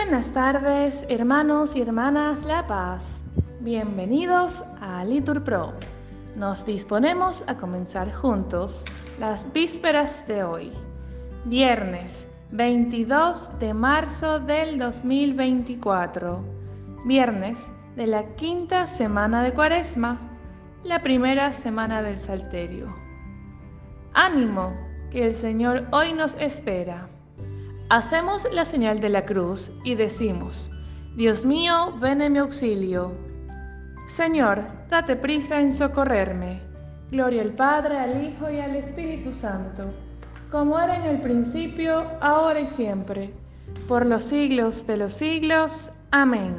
Buenas tardes, hermanos y hermanas La Paz. Bienvenidos a LiturPro. Nos disponemos a comenzar juntos las vísperas de hoy, viernes 22 de marzo del 2024, viernes de la quinta semana de Cuaresma, la primera semana del Salterio. ¡Ánimo, que el Señor hoy nos espera! Hacemos la señal de la cruz y decimos: Dios mío, ven en mi auxilio. Señor, date prisa en socorrerme. Gloria al Padre, al Hijo y al Espíritu Santo, como era en el principio, ahora y siempre, por los siglos de los siglos. Amén.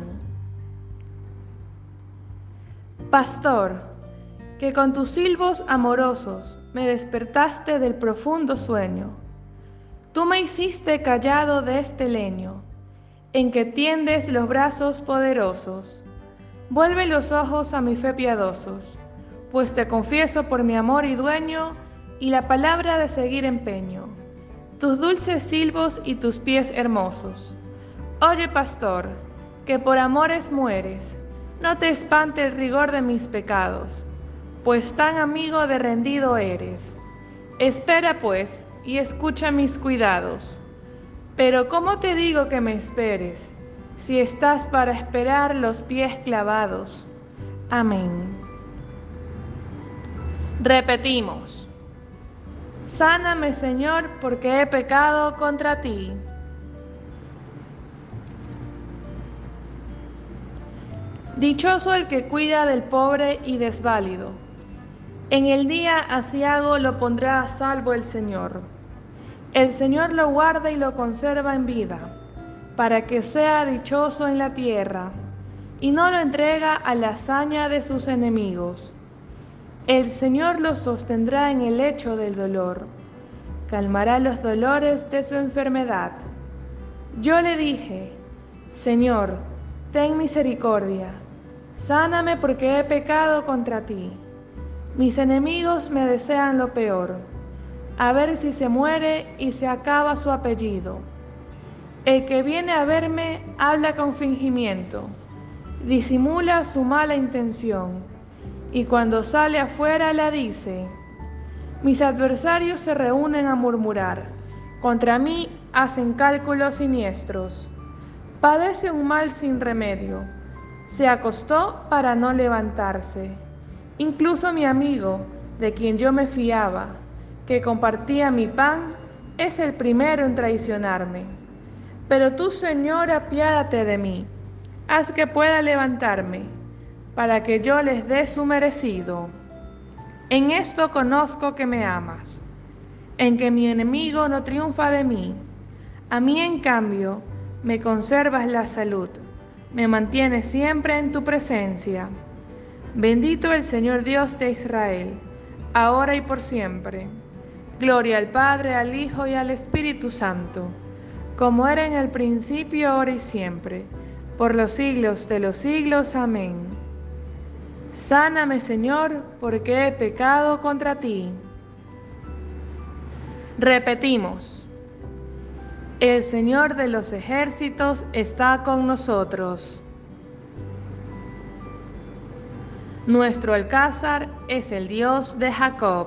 Pastor, que con tus silbos amorosos me despertaste del profundo sueño. Tú me hiciste callado de este leño, en que tiendes los brazos poderosos. Vuelve los ojos a mi fe piadosos, pues te confieso por mi amor y dueño, y la palabra de seguir empeño, tus dulces silbos y tus pies hermosos. Oye, pastor, que por amores mueres, no te espante el rigor de mis pecados, pues tan amigo de rendido eres. Espera, pues, y escucha mis cuidados. Pero ¿cómo te digo que me esperes, si estás para esperar los pies clavados? Amén. Repetimos: sáname, Señor, porque he pecado contra ti. Dichoso el que cuida del pobre y desválido. En el día aciago lo pondrá a salvo el Señor. El Señor lo guarda y lo conserva en vida, para que sea dichoso en la tierra, y no lo entrega a la hazaña de sus enemigos. El Señor lo sostendrá en el lecho del dolor, calmará los dolores de su enfermedad. Yo le dije: Señor, ten misericordia, sáname porque he pecado contra ti. Mis enemigos me desean lo peor, a ver si se muere y se acaba su apellido. El que viene a verme habla con fingimiento, disimula su mala intención, y cuando sale afuera la dice. Mis adversarios se reúnen a murmurar, contra mí hacen cálculos siniestros. Padece un mal sin remedio, se acostó para no levantarse. Incluso mi amigo, de quien yo me fiaba, que compartía mi pan, es el primero en traicionarme. Pero tú, Señor, apiádate de mí, haz que pueda levantarme, para que yo les dé su merecido. En esto conozco que me amas, en que mi enemigo no triunfa de mí. A mí, en cambio, me conservas la salud, me mantienes siempre en tu presencia. Bendito el Señor Dios de Israel, ahora y por siempre. Gloria al Padre, al Hijo y al Espíritu Santo, como era en el principio, ahora y siempre, por los siglos de los siglos. Amén. Sáname, Señor, porque he pecado contra ti. Repetimos: el Señor de los ejércitos está con nosotros. Nuestro alcázar es el Dios de Jacob.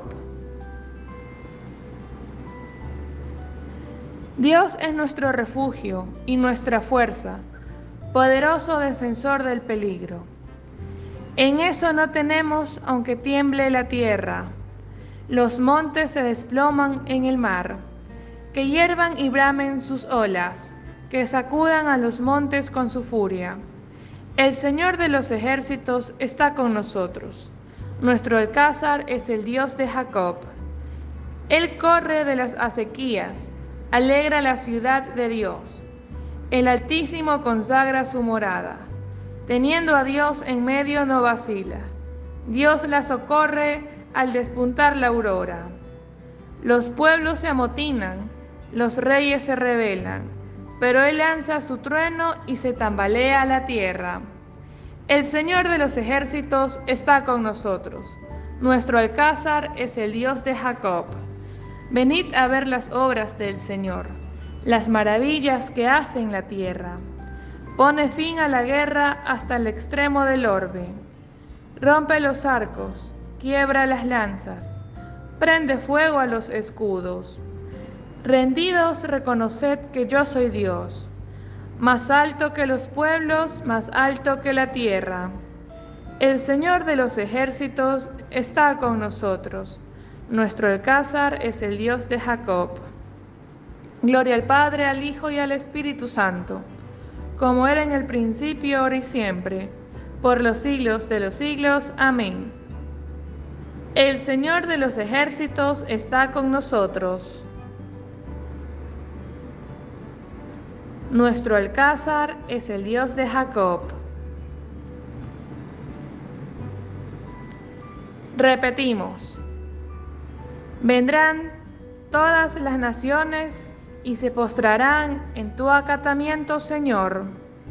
Dios es nuestro refugio y nuestra fuerza, poderoso defensor del peligro. En eso no tenemos, aunque tiemble la tierra. Los montes se desploman en el mar, que hiervan y bramen sus olas, que sacudan a los montes con su furia. El Señor de los ejércitos está con nosotros. Nuestro alcázar es el Dios de Jacob. Él corre de las acequias, alegra la ciudad de Dios. El Altísimo consagra su morada. Teniendo a Dios en medio no vacila. Dios la socorre al despuntar la aurora. Los pueblos se amotinan, los reyes se rebelan, pero Él lanza su trueno y se tambalea la tierra. El Señor de los ejércitos está con nosotros. Nuestro alcázar es el Dios de Jacob. Venid a ver las obras del Señor, las maravillas que hace en la tierra. Pone fin a la guerra hasta el extremo del orbe. Rompe los arcos, quiebra las lanzas, prende fuego a los escudos. Rendidos, reconoced que yo soy Dios, más alto que los pueblos, más alto que la tierra. El Señor de los ejércitos está con nosotros. Nuestro alcázar es el Dios de Jacob. Gloria al Padre, al Hijo y al Espíritu Santo, como era en el principio, ahora y siempre, por los siglos de los siglos. Amén. El Señor de los ejércitos está con nosotros. Nuestro alcázar es el Dios de Jacob. Repetimos: vendrán todas las naciones y se postrarán en tu acatamiento, Señor.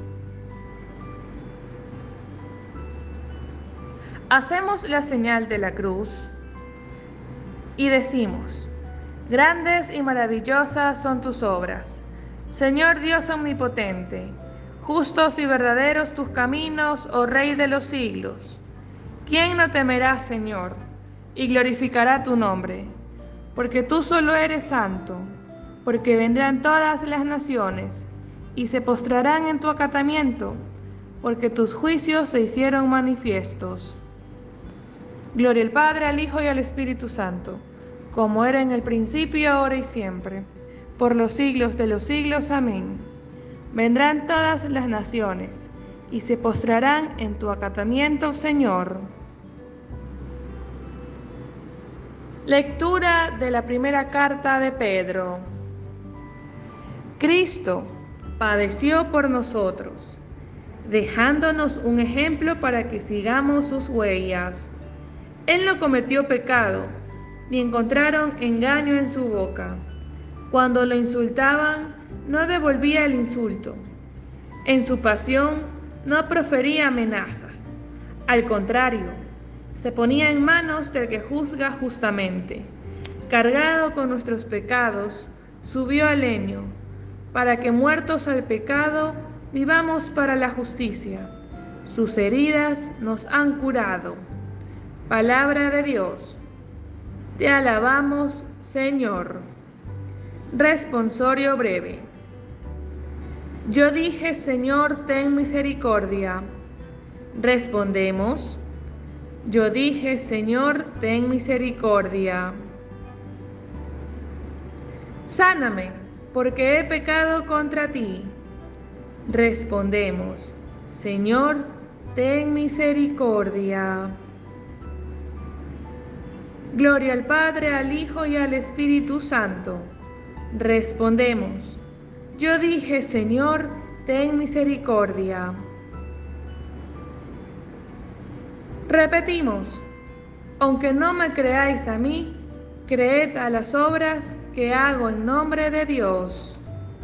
Hacemos la señal de la cruz y decimos: grandes y maravillosas son tus obras, Señor Dios omnipotente. Justos y verdaderos tus caminos, oh Rey de los siglos. ¿Quién no temerá, Señor, y glorificará tu nombre? Porque tú solo eres santo, porque vendrán todas las naciones y se postrarán en tu acatamiento, porque tus juicios se hicieron manifiestos. Gloria al Padre, al Hijo y al Espíritu Santo, como era en el principio, ahora y siempre, por los siglos de los siglos. Amén. Vendrán todas las naciones y se postrarán en tu acatamiento, Señor. Lectura de la primera carta de Pedro. Cristo padeció por nosotros, dejándonos un ejemplo para que sigamos sus huellas. Él no cometió pecado, ni encontraron engaño en su boca. Cuando lo insultaban, no devolvía el insulto. En su pasión, no profería amenazas. Al contrario, se ponía en manos del que juzga justamente. Cargado con nuestros pecados, subió al leño, para que muertos al pecado, vivamos para la justicia. Sus heridas nos han curado. Palabra de Dios. Te alabamos, Señor. Responsorio breve. Yo dije: Señor, ten misericordia. Respondemos: yo dije: Señor, ten misericordia. Sáname, porque he pecado contra ti. Respondemos: Señor, ten misericordia. Gloria al Padre, al Hijo y al Espíritu Santo. Respondemos: yo dije: Señor, ten misericordia. Repetimos: aunque no me creáis a mí, creed a las obras que hago en nombre de Dios.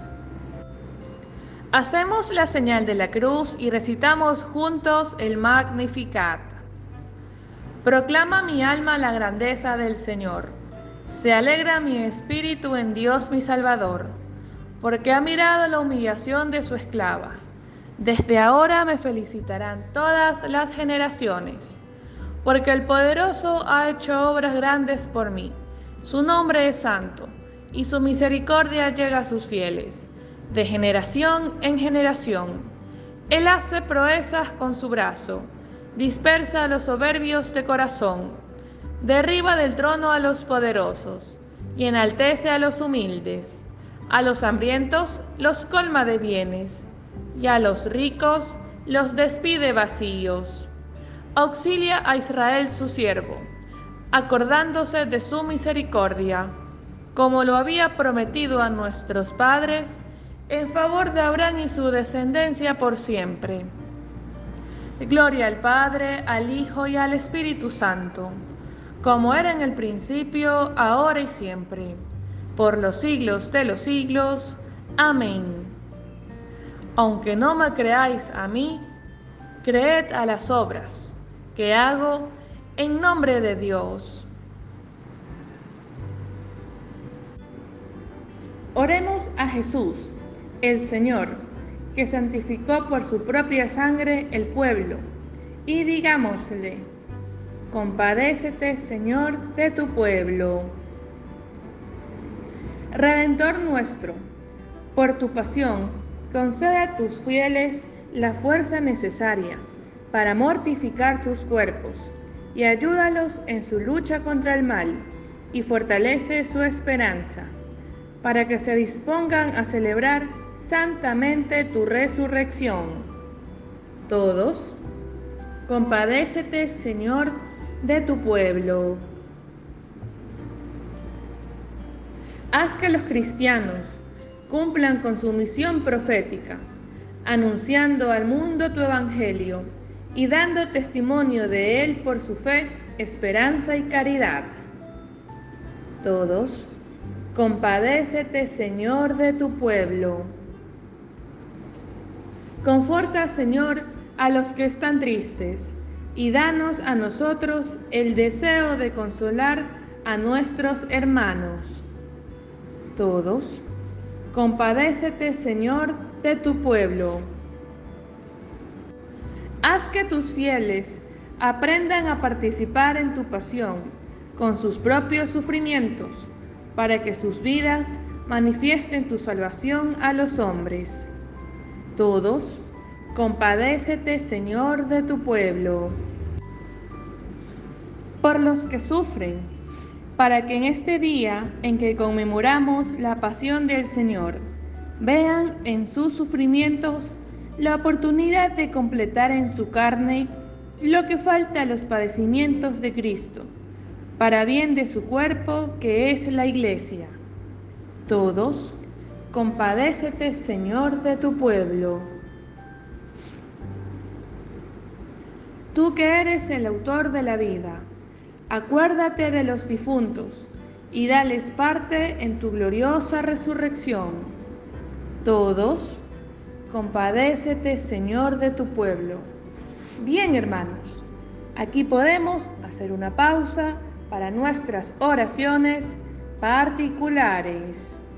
Hacemos la señal de la cruz y recitamos juntos el Magnificat. Proclama mi alma la grandeza del Señor. Se alegra mi espíritu en Dios mi Salvador, porque ha mirado la humillación de su esclava. Desde ahora me felicitarán todas las generaciones, porque el Poderoso ha hecho obras grandes por mí. Su nombre es santo, y su misericordia llega a sus fieles, de generación en generación. Él hace proezas con su brazo, dispersa a los soberbios de corazón, derriba del trono a los poderosos, y enaltece a los humildes. A los hambrientos los colma de bienes, y a los ricos los despide vacíos. Auxilia a Israel su siervo, acordándose de su misericordia, como lo había prometido a nuestros padres, en favor de Abraham y su descendencia por siempre. Gloria al Padre, al Hijo y al Espíritu Santo, como era en el principio, ahora y siempre, por los siglos de los siglos. Amén. Aunque no me creáis a mí, creed a las obras que hago en nombre de Dios. Oremos a Jesús, el Señor, que santificó por su propia sangre el pueblo, y digámosle: compadécete, Señor, de tu pueblo. Redentor nuestro, por tu pasión, concede a tus fieles la fuerza necesaria para mortificar sus cuerpos, y ayúdalos en su lucha contra el mal, y fortalece su esperanza, para que se dispongan a celebrar santamente tu resurrección. Todos, compadécete, Señor, de tu pueblo. Haz que los cristianos cumplan con su misión profética, anunciando al mundo tu evangelio y dando testimonio de él por su fe, esperanza y caridad. Todos, compadécete, Señor, de tu pueblo. Conforta, Señor, a los que están tristes, y danos a nosotros el deseo de consolar a nuestros hermanos. Todos, compadécete, Señor, de tu pueblo. Haz que tus fieles aprendan a participar en tu pasión con sus propios sufrimientos, para que sus vidas manifiesten tu salvación a los hombres. Todos, compadécete, Señor, de tu pueblo. Por los que sufren, para que en este día en que conmemoramos la pasión del Señor, vean en sus sufrimientos la oportunidad de completar en su carne lo que falta a los padecimientos de Cristo, para bien de su cuerpo que es la Iglesia. Todos, compadécete, Señor, de tu pueblo. Tú que eres el autor de la vida, acuérdate de los difuntos y dales parte en tu gloriosa resurrección. Todos, compadécete, Señor, de tu pueblo. Bien, hermanos, aquí podemos hacer una pausa para nuestras oraciones particulares.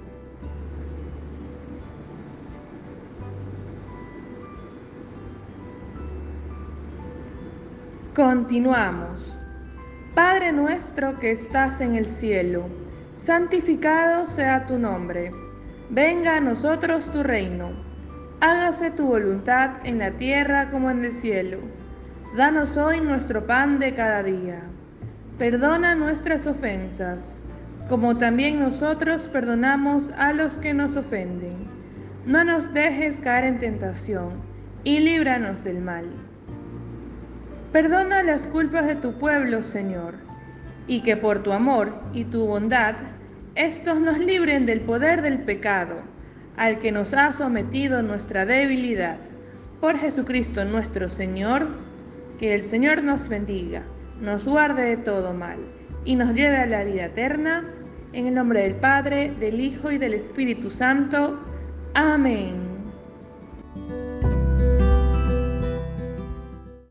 Continuamos. Padre nuestro que estás en el cielo, santificado sea tu nombre. Venga a nosotros tu reino. Hágase tu voluntad en la tierra como en el cielo. Danos hoy nuestro pan de cada día. Perdona nuestras ofensas, como también nosotros perdonamos a los que nos ofenden. No nos dejes caer en tentación, y líbranos del mal. Perdona las culpas de tu pueblo, Señor, y que por tu amor y tu bondad, estos nos libren del poder del pecado, al que nos ha sometido nuestra debilidad. Por Jesucristo nuestro Señor, que el Señor nos bendiga, nos guarde de todo mal, y nos lleve a la vida eterna, en el nombre del Padre, del Hijo y del Espíritu Santo. Amén.